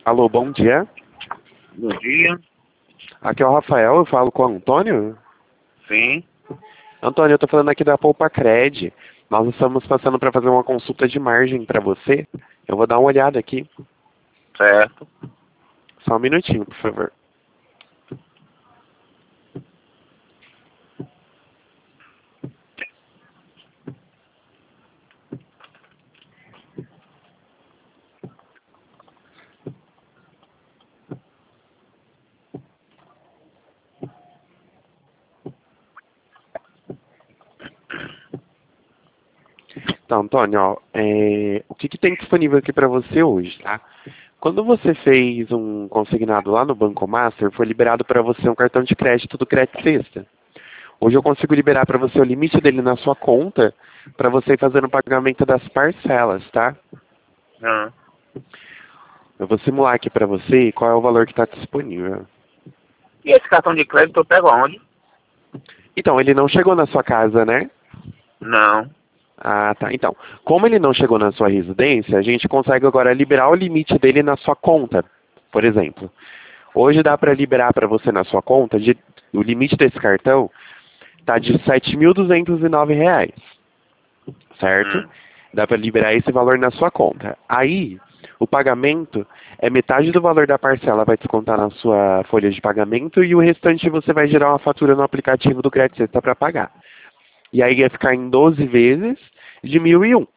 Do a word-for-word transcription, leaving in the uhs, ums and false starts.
Alô, bom dia. Bom dia. Aqui é o Rafael, eu falo com o Antônio. Sim. Antônio, eu tô falando aqui da Poupa Cred. Nós estamos passando para fazer uma consulta de margem para você. Eu vou dar uma olhada aqui. Certo. Só um minutinho, por favor. Então, Antônio, ó, é, o que, que tem disponível aqui para você hoje, tá? Quando você fez um consignado lá no Banco Master, foi liberado para você um cartão de crédito do Crédito Sexta. Hoje eu consigo liberar para você o limite dele na sua conta para você ir fazendo o pagamento das parcelas, tá? Ah. Eu vou simular aqui para você qual é o valor que está disponível. E esse cartão de crédito eu pego aonde? Então, ele não chegou na sua casa, né? Não. Ah, tá. Então, como ele não chegou na sua residência, a gente consegue agora liberar o limite dele na sua conta, por exemplo. Hoje dá para liberar para você na sua conta, de, o limite desse cartão está de sete mil duzentos e nove reais, certo? Hum. Dá para liberar esse valor na sua conta. Aí, o pagamento é metade do valor da parcela, vai descontar na sua folha de pagamento e o restante você vai gerar uma fatura no aplicativo do Crédito Sexta para pagar. E aí ia ficar em doze vezes de mil e um.